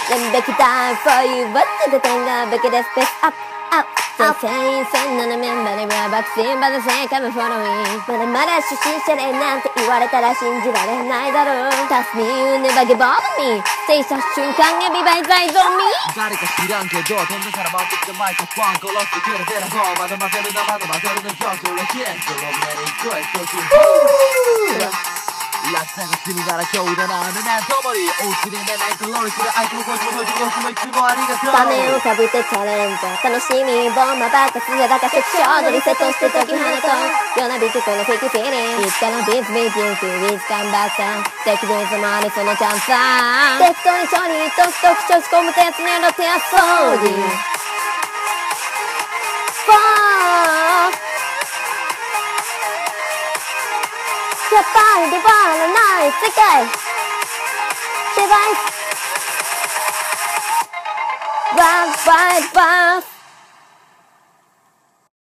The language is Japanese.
Let me break it down for you What's the thing that break it space up up全員線のメンバーでは爆心場のせいかもフォローインまだまだ初心者でなんて言われたら信じられないだろう Trust me you never give up on me 制した瞬間がビバイザイゾンミ誰か知らんけど飛んでから回ってきたマイクフォン殺してくれてる方まだ混ぜるなまだ混ぜるの曲レジェンドロブレリークエスト落差が罪なら今日だなねともにおうちで寝ないとロリする相手もこっちもこっちもいつもありがとう仮面をかぶってチャレンジャー楽しみボンマバカスでバカセクションリセットして解き放とうよなびくこのフェイクフィーリング It's gonna be with you to with come back down 敵でもあるそのチャンスさ適当に処理ドキドキ調子込むとやつねろってやそうにやっぱり出番のない世界デバイスワンバイバース